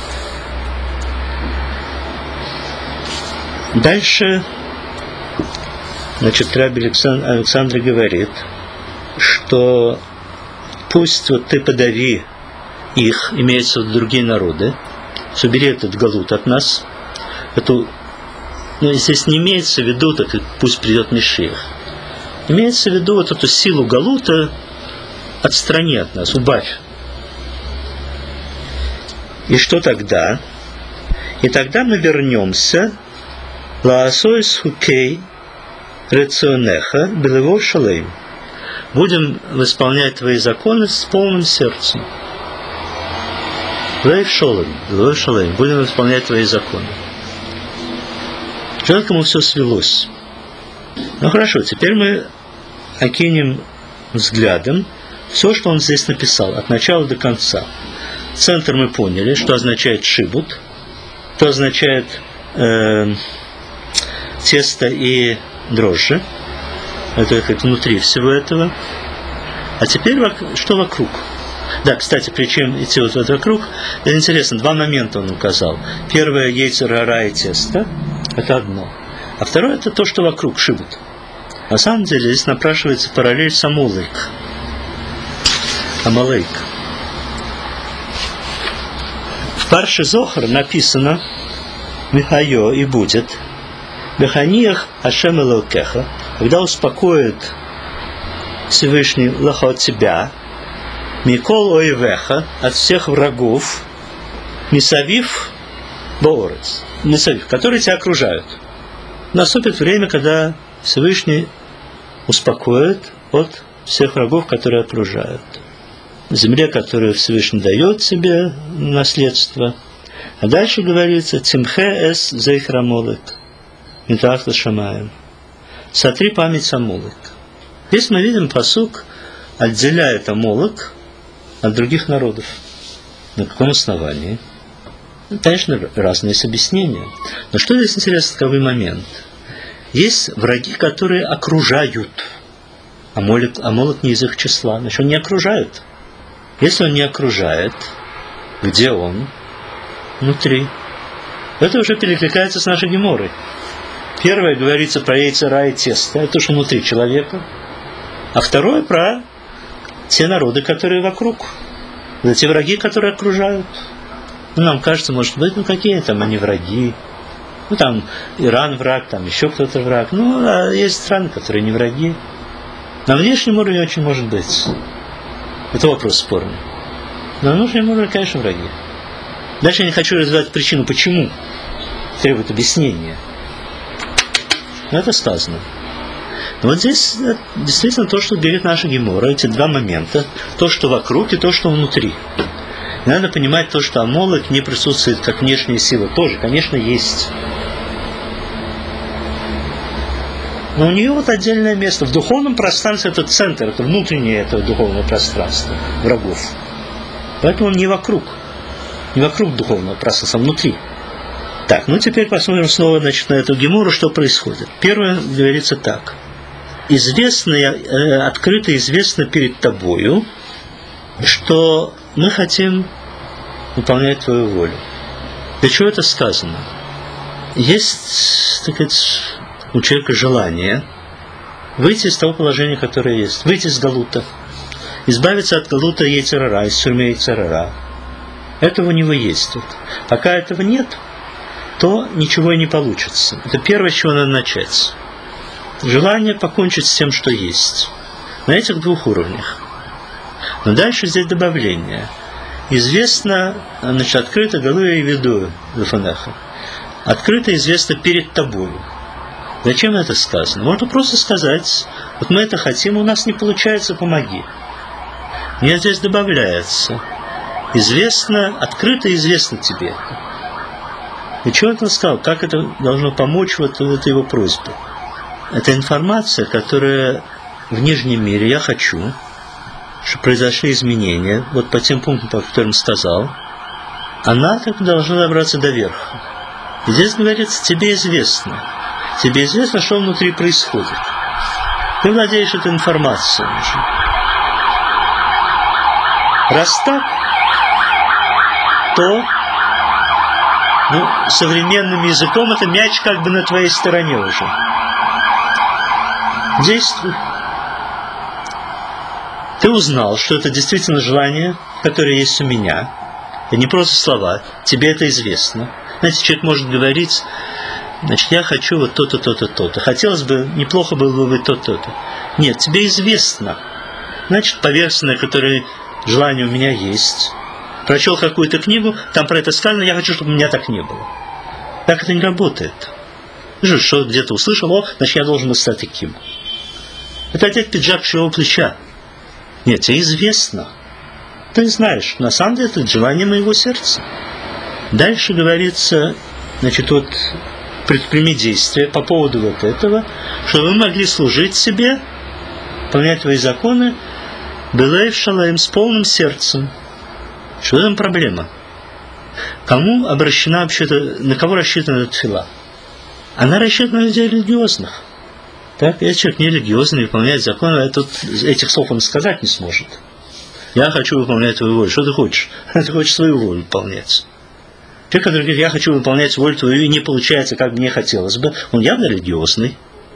Дальше, значит, Раби Александр говорит, что пусть вот ты подави их, имеется в виду другие народы, убери этот галут от нас, эту, ну, здесь не имеется в виду, так пусть придет Мешиах. Имеется в виду вот эту силу галута отстрани от нас, убавь. И что тогда? И тогда мы вернемся лаасойс хукей рационеха белевов шалейм. Будем исполнять твои законы с полным сердцем. Лейв шолем, белевов шалейм. Будем исполнять твои законы. Жалко, кому все свелось. Ну хорошо, теперь мы окинем взглядом все, что он здесь написал, от начала до конца. Центр мы поняли, что означает шибут, что означает э, тесто и дрожжи. Это как внутри всего этого. А теперь что вокруг? Да, кстати, причем идти вот вокруг, это интересно, два момента он указал. Первое, яйцер ара и тесто, это одно. А второе, это то, что вокруг, шибут. На самом деле, здесь напрашивается параллель с Амалейк. Амалейк. В Парше Зохар написано Михайо и будет Беханиях Ашем Элокеха, когда успокоит Всевышний Лаха от тебя, Микол Оивеха, от всех врагов, Мисавив Боорец, Мисавив, которые тебя окружают. Наступит время, когда Всевышний успокоит от всех врагов, которые окружают. Земле, которую Всевышний дает тебе наследство. А дальше говорится Цимхе эс зейхрамолек. Митахта шамаем. Сотри память Амолек. Здесь мы видим пасук, отделяет Амолек от других народов. На каком основании? Ну, конечно, разные есть объяснения. Но что здесь интересный таковой момент? Есть враги, которые окружают. Амолек, Амолек не из их числа. Значит, он не окружает. Если он не окружает, где он? Внутри. Это уже перекликается с нашей геморой. Первое говорится про яйцера и тесто, это то, что внутри человека. А второе про те народы, которые вокруг. Это те враги, которые окружают. Ну, нам кажется, может быть, ну какие там они враги. Ну там Иран враг, там еще кто-то враг. Ну, а есть страны, которые не враги. На внешнем уровне очень может быть. Это вопрос спорный. Но на внутреннем уровне, конечно, враги. Дальше я не хочу развивать причину, почему. Требует объяснения. Но это сказано. Но вот здесь действительно то, что говорит наша гемора, эти два момента. То, что вокруг, и то, что внутри. И надо понимать то, что Амолек не присутствует как внешняя сила. Тоже, конечно, есть. Но у нее вот отдельное место. В духовном пространстве это центр, это внутреннее это духовное пространство врагов. Поэтому он не вокруг. Не вокруг духовного пространства, а внутри. Так, ну теперь посмотрим снова, значит, на эту гемору, что происходит. Первое говорится так. Известно, э, открыто известно перед тобою, что мы хотим выполнять твою волю. Для чего это сказано? Есть, так сказать, у человека желание выйти из того положения, которое есть, выйти из галута, избавиться от галута яйцерара, из сурьмы яйцерара. Это у него есть. Вот. Пока этого нет, то ничего и не получится. Это первое, с чего надо начать. Желание покончить с тем, что есть. На этих двух уровнях. Но дальше здесь добавление. известно, значит, открыто галуя и веду лефанеха. Открыто известно перед тобою. Зачем это сказано? Можно просто сказать, вот мы это хотим, у нас не получается, помоги. Нет, здесь добавляется. Известно, открыто известно тебе. И что он сказал? Как это должно помочь вот в этой его просьбе? Это информация, которая в нижнем мире я хочу, чтобы произошли изменения, вот по тем пунктам, по которым сказал, она так должна добраться до верха. И здесь говорится, тебе известно. Тебе известно, что внутри происходит. Ты владеешь этой информацией уже. Раз так, то ну, современным языком это мяч как бы на твоей стороне уже. Действуй. Ты узнал, что это действительно желание, которое есть у меня. Это не просто слова, тебе это известно. Знаете, человек может говорить, значит, я хочу вот то-то, то-то, то-то. Хотелось бы, неплохо было бы то-то, то-то. Нет, тебе известно. Значит, поверхностное, которое желание у меня есть. Прочел какую-то книгу, там про это сказано, я хочу, чтобы у меня так не было. Так это не работает. Ты что где-то услышал, о, значит, я должен стать таким. Это одеть пиджак с его плеча. Нет, тебе известно. Ты знаешь, на самом деле это желание моего сердца. Дальше говорится, значит, вот предприми действия по поводу вот этого, чтобы вы могли служить себе, выполнять твои законы, Белейв Шалаим, с полным сердцем. Что в этом проблема? Кому обращена вообще-то, на кого рассчитана эта тфила? Она рассчитана на людей религиозных. Так, если человек нерелигиозный, выполняет законы, а тут этих слов он сказать не сможет. Я хочу выполнять твою волю. Что ты хочешь? Ты хочешь свою волю выполнять. Человек, который говорит, я хочу выполнять волю твою, и не получается, как мне хотелось бы, он явно религиозный.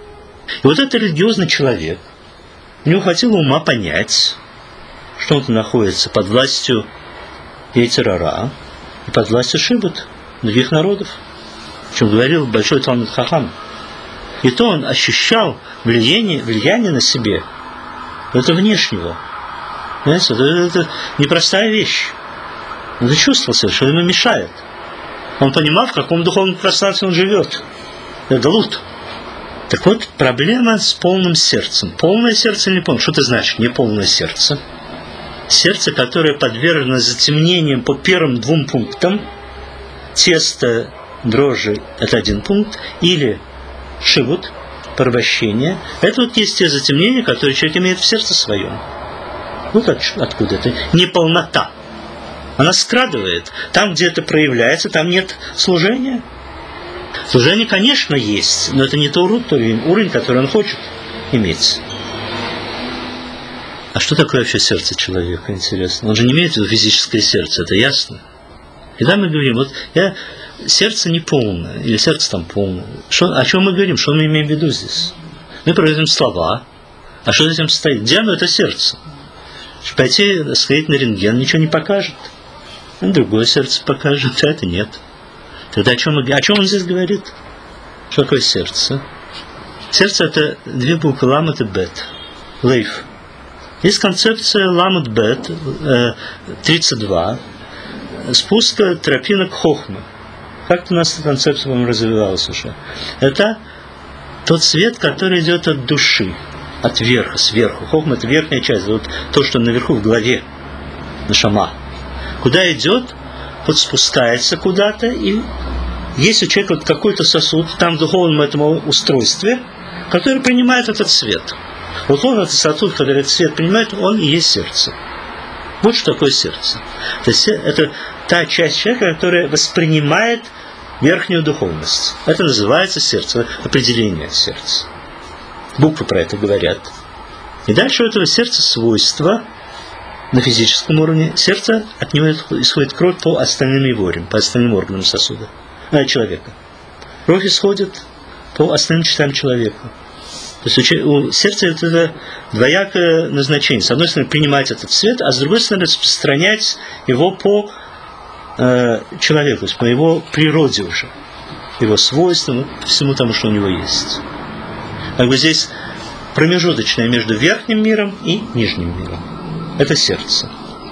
И вот этот религиозный человек, у него хватило ума понять, что он находится под властью Ейцер-ара и под властью Шибут, других народов, о чем говорил большой Талмид Хахам. И то он ощущал влияние, влияние на себе, это внешнего. Знаете, это, это непростая вещь. Он чувствовал, что ему мешает. Он понимал, в каком духовном пространстве он живет. Это галут. Так вот, проблема с полным сердцем. Полное сердце или не полное? Что это значит, не полное сердце? Сердце, которое подвержено затемнениям по первым двум пунктам. Тесто, дрожжи – это один пункт. Или шивут, порабощение. Это вот есть те затемнения, которые человек имеет в сердце своем. Вот от, откуда это. Неполнота. Она скрадывает. Там, где это проявляется, там нет служения. Служение, конечно, есть, но это не тот уровень, уровень, который он хочет иметь. А что такое вообще сердце человека, интересно? Он же не имеет в виду физическое сердце, это ясно. И да, мы говорим, вот я, сердце не полное, или сердце там полное. Что, о чем мы говорим, что мы имеем в виду здесь? Мы производим слова, а что за этим стоит? Где оно, это сердце? Пойти сходить на рентген ничего не покажет. Другое сердце покажет, а это нет. Тогда о чем, о чем он здесь говорит? Что такое сердце? Сердце – это две буквы ламет и бет. Лейф. Есть концепция ламет бет, тридцать два, спуска тропинок хохмы. Как-то у нас эта концепция, по-моему, развивалась уже. Это тот свет, который идет от души, от верха, сверху. Хохма – это верхняя часть, вот то, что наверху в голове, нашама. Куда идет, вот спускается куда-то, и есть у человека вот какой-то сосуд, там в духовном этом устройстве, который принимает этот свет. Вот он, этот сосуд, который этот свет принимает, он и есть сердце. Вот что такое сердце. То есть это та часть человека, которая воспринимает верхнюю духовность. Это называется сердце, определение сердца. Буквы про это говорят. И дальше у этого сердца свойства на физическом уровне. Сердце, от него исходит кровь по остальным иворям, по остальным органам сосуда а, человека. Кровь исходит по остальным частям человека. То есть у сердца это двоякое назначение. С одной стороны, принимать этот свет, а с другой стороны, распространять его по э, человеку, то есть по его природе уже, его свойствам, всему тому, что у него есть. Как бы здесь промежуточное между верхним миром и нижним миром. Это сердце.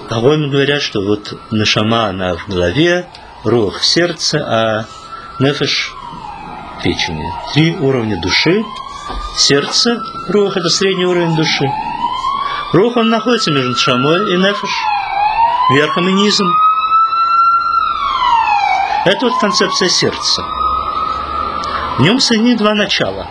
По-моему, говорят, что вот нешама, она в голове, рух в сердце, а нефеш в печени. Три уровня души. Сердце, рух – это средний уровень души. Рух, он находится между нешамой и нефеш, верхом и низом. Это вот концепция сердца. В нем соединены два начала.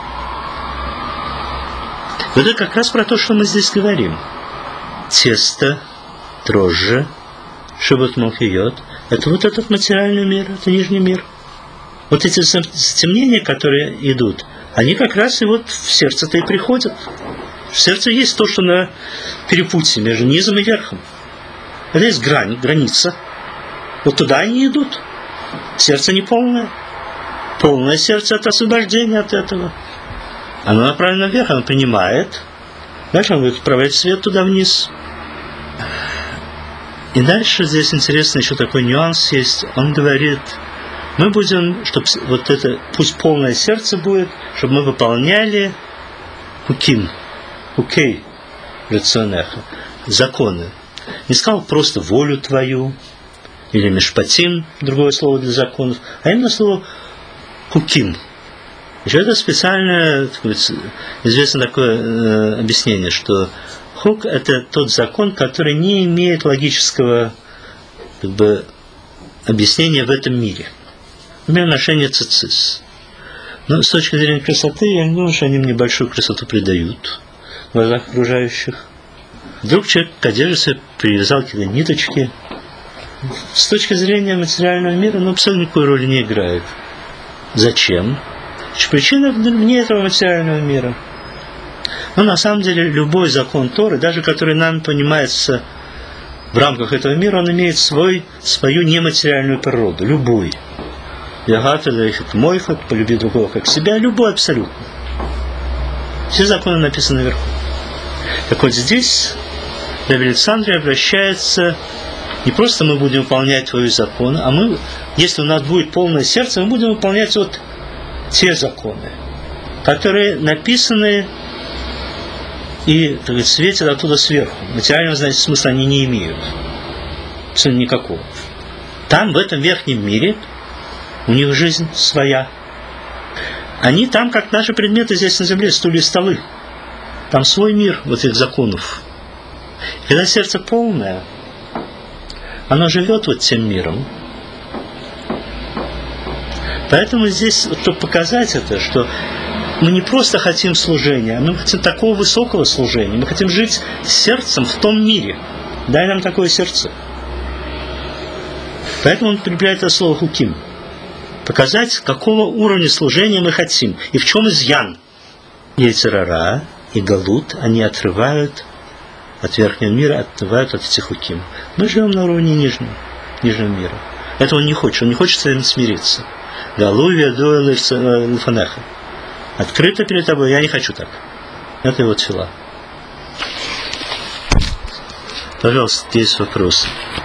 Вот это как раз про то, что мы здесь говорим. Тесто, дрожжи, шибут мухиот. Это вот этот материальный мир, это нижний мир. Вот эти стемнения, которые идут, они как раз и вот в сердце-то и приходят. В сердце есть то, что на перепутье между низом и верхом. Это есть грань, граница. Вот туда они идут. Сердце не полное. Полное сердце – это освобождение от этого. Оно направлено вверх, оно принимает. Дальше оно отправляет свет туда вниз. И дальше здесь интересный еще такой нюанс есть. Он говорит, мы будем, чтобы вот это, пусть полное сердце будет, чтобы мы выполняли хуким, хукей, рационеха, законы. Не сказал просто волю твою, или мишпатим, другое слово для законов, а именно слово хуким. Еще это специальное, такое, известно такое э, объяснение, что хук – это тот закон, который не имеет логического как бы, объяснения в этом мире. Например, ношение цицис. Но с точки зрения красоты, я не думаю, что они мне большую красоту придают в глазах окружающих. Вдруг человек к одежде себе привязал какие-то ниточки. С точки зрения материального мира, ну, абсолютно никакой роли не играет. Зачем? Причина вне этого материального мира. Но на самом деле любой закон Торы, даже который нам понимается в рамках этого мира, он имеет свой, свою нематериальную природу. Любой. Ягатэлэхет мойхат, полюби другого как себя, любой абсолютно. Все законы написаны наверху. Так вот здесь Ребе Александрия обращается, не просто мы будем выполнять твои законы, а мы, если у нас будет полное сердце, мы будем выполнять вот те законы, которые написаны и, так сказать, светят оттуда сверху. Материального, значит, смысла они не имеют. Абсолютно никакого. Там, в этом верхнем мире, у них жизнь своя. Они там, как наши предметы здесь на земле, стулья и столы. Там свой мир вот этих законов. Когда сердце полное, оно живет вот тем миром. Поэтому здесь, чтобы показать это, что мы не просто хотим служения, а мы хотим такого высокого служения. Мы хотим жить сердцем в том мире. Дай нам такое сердце. Поэтому он прибавляет это слово хуким. Показать, какого уровня служения мы хотим. И в чем изъян. Йецер ара и галут, они отрывают от верхнего мира, отрывают от этих хуким. Мы живем на уровне нижнего, нижнего мира. Это он не хочет. Он не хочет с этим смириться. Галу веду лефанеха. Открыто перед тобой, я не хочу так. Это его тфила. Пожалуйста, есть вопросы.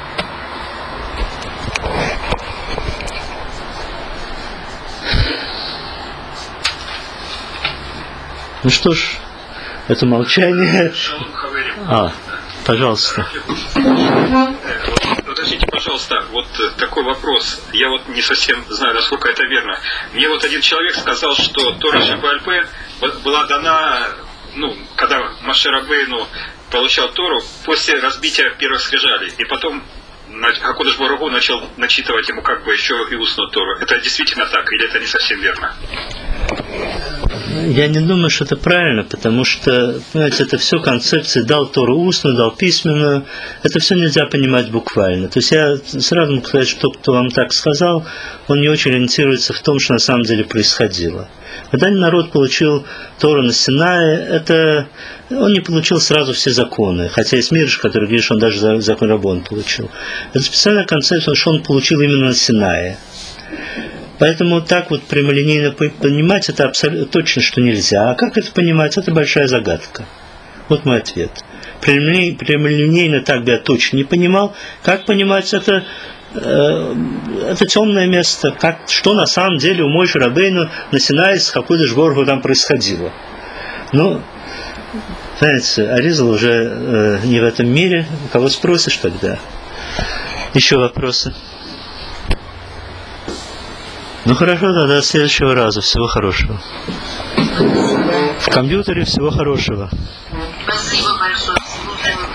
Ну что ж, это молчание. А, пожалуйста. Подождите, пожалуйста, вот такой вопрос. Я вот не совсем знаю, насколько это верно. Мне вот один человек сказал, что Тора Шебааль-Пе была дана, ну, когда Моше Рабейну получал Тору после разбития первых скрижалей. И потом Акодыш Барух Ху начал начитывать ему как бы еще и устную Тору. Это действительно так или это не совсем верно? Я не думаю, что это правильно, потому что, понимаете, это все концепции дал Тору устную, дал письменную. Это все нельзя понимать буквально. То есть я сразу могу сказать, что кто вам так сказал, он не очень ориентируется в том, что на самом деле происходило. Когда народ получил Тору на Синае, это он не получил сразу все законы. Хотя есть Мидраш, который говорит, что он даже закон Раббон получил. Это специальная концепция, что он получил именно на Синае. Поэтому так вот прямолинейно понимать это абсолютно точно, что нельзя. А как это понимать? Это большая загадка. Вот мой ответ. Прямолинейно, прямолинейно так бы я точно не понимал. Как понимать это? Э, это темное место. Как, что на самом деле у Моше Рабейну на Синае с Акодыш Барух Ху там происходило. Ну, Понимаете, Аризал уже э, не в этом мире. Кого спросишь тогда? Еще вопросы? Ну хорошо, тогда до следующего раза. Всего хорошего. В компьютере всего хорошего. Спасибо большое. Слушаем.